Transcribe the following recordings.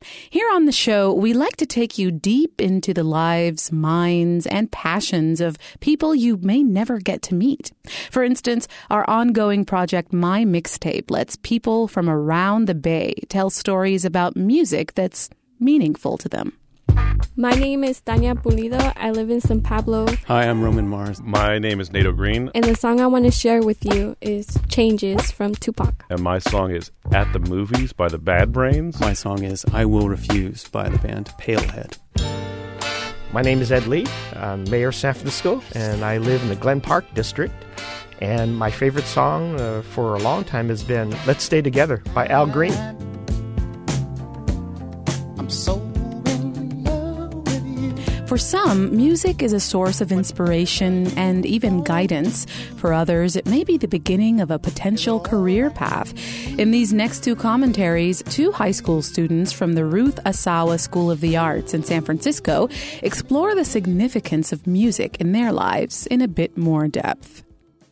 Here on the show, we like to take you deep into the lives, minds, and passions of people you may never get to meet. For instance, our ongoing project, My Mixtape, lets people from around the Bay tell stories about music that's meaningful to them. My name is Tania Pulido. I live in San Pablo. Hi, I'm Roman Mars. My name is Nato Green. And the song I want to share with you is Changes from Tupac. And my song is At the Movies by the Bad Brains. My song is I Will Refuse by the band Palehead. My name is Ed Lee. I'm Mayor of San Francisco, and I live in the Glen Park district. And my favorite song for a long time has been Let's Stay Together by Al Green. I'm so For some, music is a source of inspiration and even guidance. For others, it may be the beginning of a potential career path. In these next two commentaries, two high school students from the Ruth Asawa School of the Arts in San Francisco explore the significance of music in their lives in a bit more depth.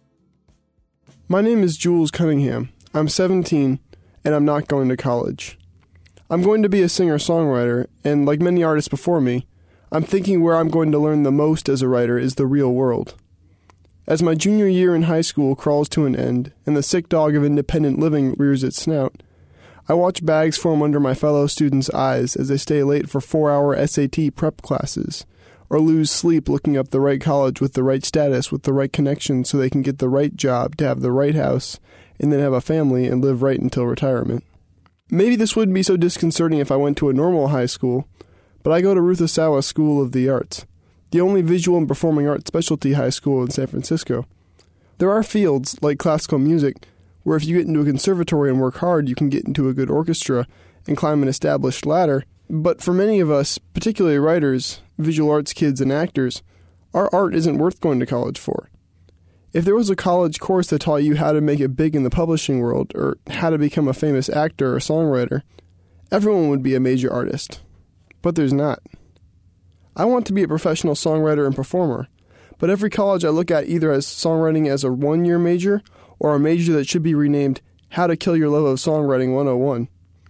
My name is Jules Cunningham. I'm 17, and I'm not going to college. I'm going to be a singer-songwriter, and like many artists before me, I'm thinking where I'm going to learn the most as a writer is the real world. As my junior year in high school crawls to an end, and the sick dog of independent living rears its snout, I watch bags form under my fellow students' eyes as they stay late for 4-hour SAT prep classes, or lose sleep looking up the right college with the right status, with the right connections so they can get the right job, to have the right house, and then have a family and live right until retirement. Maybe this wouldn't be so disconcerting if I went to a normal high school, but I go to Ruth Asawa School of the Arts, the only visual and performing arts specialty high school in San Francisco. There are fields, like classical music, where if you get into a conservatory and work hard, you can get into a good orchestra and climb an established ladder. But for many of us, particularly writers, visual arts kids, and actors, our art isn't worth going to college for. If there was a college course that taught you how to make it big in the publishing world, or how to become a famous actor or songwriter, everyone would be a major artist. But there's not. I want to be a professional songwriter and performer, but every college I look at either has songwriting as a one-year major or a major that should be renamed How to Kill Your Love of Songwriting 101.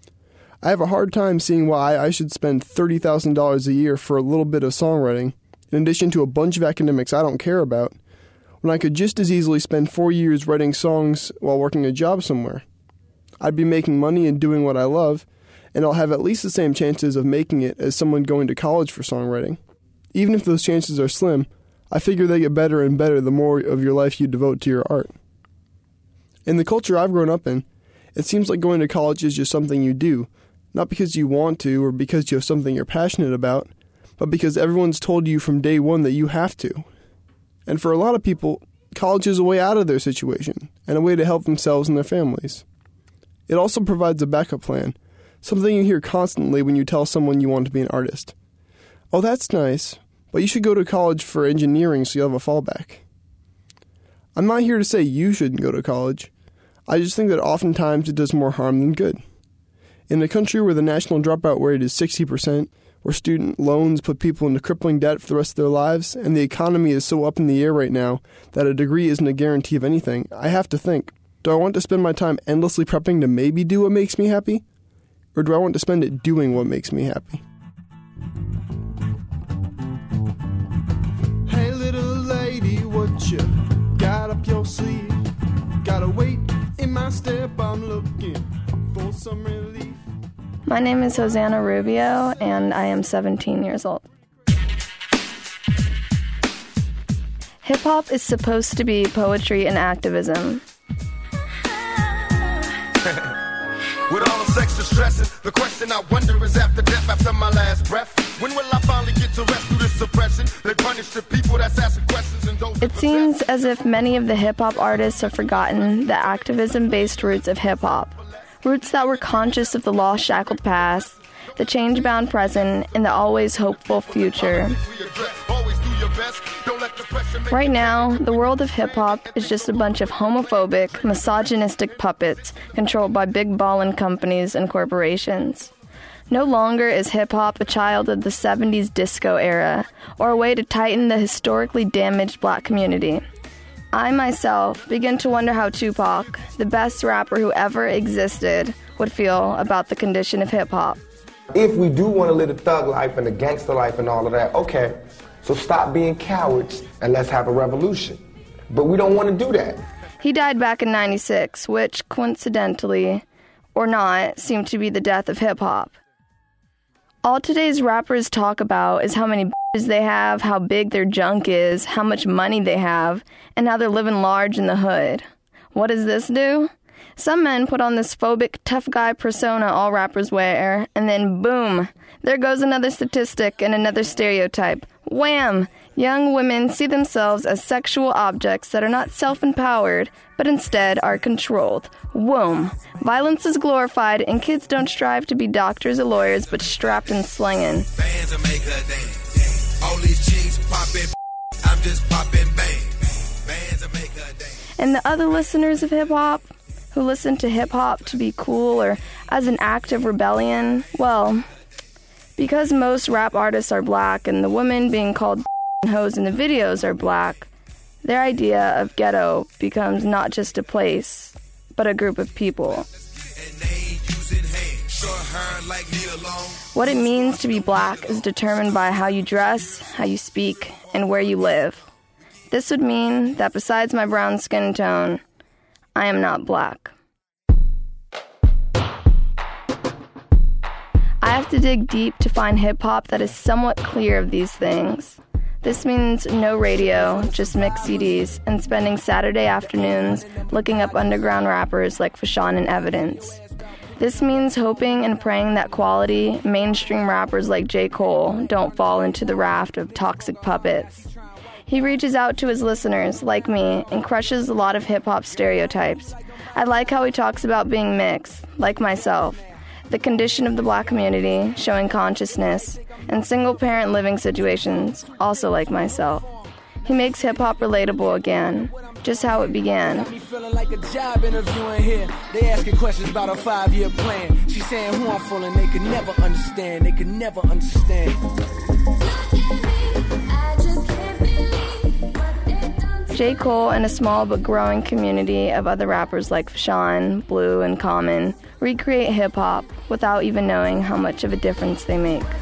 I have a hard time seeing why I should spend $30,000 a year for a little bit of songwriting, in addition to a bunch of academics I don't care about, when I could just as easily spend 4 years writing songs while working a job somewhere. I'd be making money and doing what I love, and I'll have at least the same chances of making it as someone going to college for songwriting. Even if those chances are slim, I figure they get better and better the more of your life you devote to your art. In the culture I've grown up in, it seems like going to college is just something you do, not because you want to or because you have something you're passionate about, but because everyone's told you from day one that you have to. And for a lot of people, college is a way out of their situation and a way to help themselves and their families. It also provides a backup plan, something you hear constantly when you tell someone you want to be an artist. Oh, that's nice, but you should go to college for engineering so you'll have a fallback. I'm not here to say you shouldn't go to college. I just think that oftentimes it does more harm than good. In a country where the national dropout rate is 60%, where student loans put people into crippling debt for the rest of their lives, and the economy is so up in the air right now that a degree isn't a guarantee of anything, I have to think, do I want to spend my time endlessly prepping to maybe do what makes me happy? Or do I want to spend it doing what makes me happy? Hey little lady, what you got up your sleeve? Gotta wait in my step, I'm looking for some relief. My name is Hosanna Rubio, and I am 17 years old. Hip-hop is supposed to be poetry and activism. With all the sex distressing, the question I wonder is after death, after my last breath, when will I finally get to rest through this suppression? They punish the people that's asking questions and don't. It seems as if many of the hip-hop artists have forgotten the activism-based roots of hip-hop. Roots that were conscious of the lost shackled past, the change-bound present, and the always hopeful future. Right now, the world of hip-hop is just a bunch of homophobic, misogynistic puppets controlled by big ballin' companies and corporations. No longer is hip-hop a child of the 70s disco era, or a way to tighten the historically damaged black community. I myself begin to wonder how Tupac, the best rapper who ever existed, would feel about the condition of hip-hop. If we do want to live the thug life and the gangster life and all of that, okay, so stop being cowards and let's have a revolution. But we don't want to do that. He died back in 96, which, coincidentally or not, seemed to be the death of hip-hop. All today's rappers talk about is how many bitches they have, how big their junk is, how much money they have, and how they're living large in the hood. What does this do? Some men put on this phobic, tough guy persona all rappers wear, and then boom, there goes another statistic and another stereotype. Wham! Young women see themselves as sexual objects that are not self-empowered, but instead are controlled. Whoom! Violence is glorified, and kids don't strive to be doctors or lawyers, but strapped and slinging. Bands make her dance. All these chicks popping, I'm just popping bang. Bands make her dance. And the other listeners of hip-hop, who listen to hip-hop to be cool or as an act of rebellion, well, because most rap artists are black and the women being called hoes in the videos are black, their idea of ghetto becomes not just a place, but a group of people. What it means to be black is determined by how you dress, how you speak, and where you live. This would mean that besides my brown skin tone, I am not black. I have to dig deep to find hip-hop that is somewhat clear of these things. This means no radio, just mixed CDs, and spending Saturday afternoons looking up underground rappers like Fashawn and Evidence. This means hoping and praying that quality, mainstream rappers like J. Cole don't fall into the raft of toxic puppets. He reaches out to his listeners, like me, and crushes a lot of hip-hop stereotypes. I like how he talks about being mixed, like myself, the condition of the black community, showing consciousness, and single-parent living situations, also like myself. He makes hip-hop relatable again, just how it began. Got me feeling like a job interviewing here. They asking questions about a 5-year plan. She's saying who I'm fooling, they could never understand. They could never understand. J. Cole and a small but growing community of other rappers like Fashawn, Blue, and Common recreate hip-hop without even knowing how much of a difference they make.